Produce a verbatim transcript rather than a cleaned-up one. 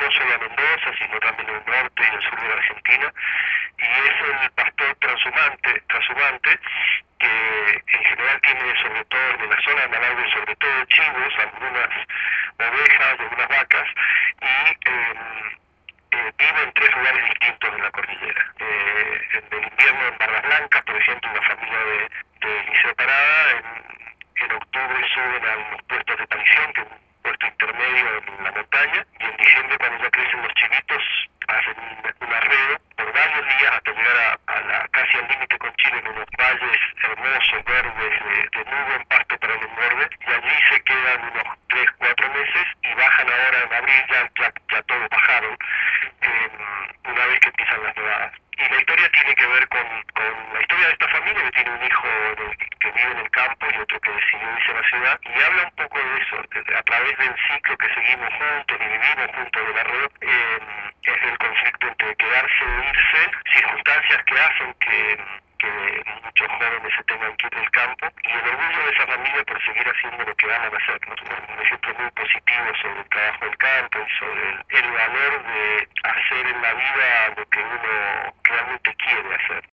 no solo a Mendoza, sino también en el norte y el sur de la Argentina, y es el pastor transhumante, transhumante que en general tiene, sobre todo en la zona de Malargüe, sobre todo chivos, algunas ovejas, algunas vacas, y eh, eh, vive en tres lugares distintos en la cordillera. Eh, en el invierno en Barras Blancas, por ejemplo, una familia de, de Liceo Parada, en, en octubre suben a los puestos de parición, que es un puesto intermedio en la montaña, y en diciembre, cuando ya crecen los chivitos, hacen un, un arreo por varios días hasta llegar a, a la, casi al límite con Chile, en unos valles hermosos, verdes, de, de muy buen pasto para el engorde, y allí se quedan unos tres, cuatro meses y bajan ahora en abril, ya, ya, ya todos bajaron, eh, una vez que empiezan las nevadas. Y la historia tiene que ver con, con la historia de esta familia que tiene un hijo de, que vive en el campo y otro que decidió irse a la ciudad, y habla un poco de eso, de, a través del ciclo que seguimos juntos y vivimos juntos de la red, eh, es el conflicto entre quedarse o irse, circunstancias que hacen que, que muchos jóvenes se tengan que ir del campo, y el orgullo de esa familia por seguir haciendo lo que aman hacer, ¿no? Un ejemplo muy positivo sobre el trabajo del campo y sobre el, el valor de hacer en la vida lo que uno realmente quiere hacer.